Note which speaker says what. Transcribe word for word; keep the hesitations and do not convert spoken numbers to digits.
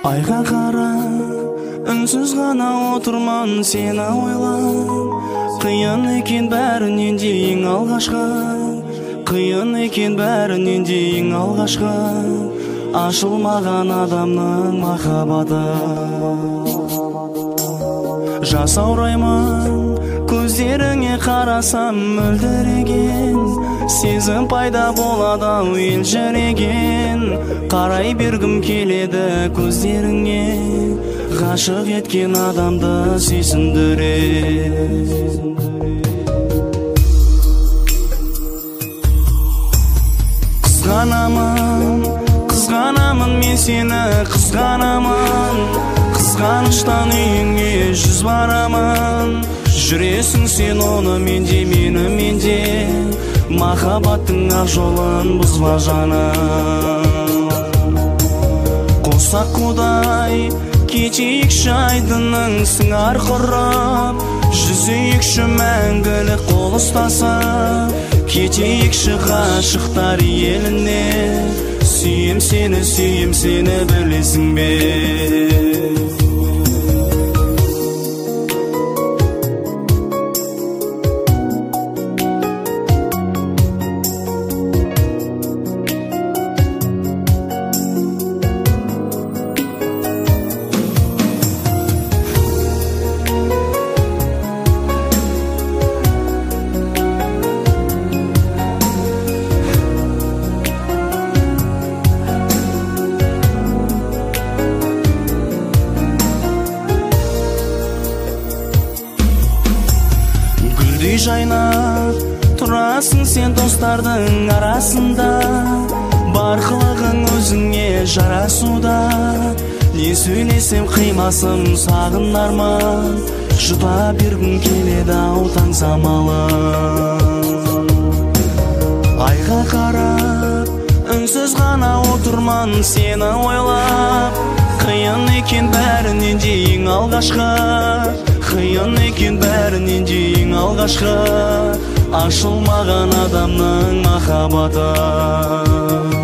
Speaker 1: Айға қара, үнсіз ғана отырман сені ойлап. Қиын екен бәрінен де ең алғашқы, қиын екен бәрінен де ең алғашқы, ашылмаған адамның махаббаты. Жасаураймын, көздеріңе қарасам мөлдіреген, сезім пайда болады ау елжіреген. Қарай бергім келеді көздеріңе, ғашық еткен адамды сүйсіндіре. Қызғанамын, қызғанамын мен сені, қызғанамын. Қызғаныштан үйіңе жүз барамын. Жүресің сен оны менде, мені менде. Махаббаттың ақ жолын бұзба жаным. Қосақ құдай, кетейікші айдының сыңар құрып. Жүзейікші мәңгілік қол ұстасып. Кетейікші ғашықтар еліне. Сүйем сені, сүйем сені білесің бе? Гүлдей жайнап тұрасың сен достардың арасында. Бар қылығың өзіңе жарасуда. Не сөйлесем қимасым сағынарман. Жұта бергім келеді ау таң самалы. Айға қарап, үнсіз ғана отырман сені ойлап. Қиын екен бәрінен де ең алғашқы, қиын екен бәрінен де ең алғашқы, ашылмаған адамның махаббаты.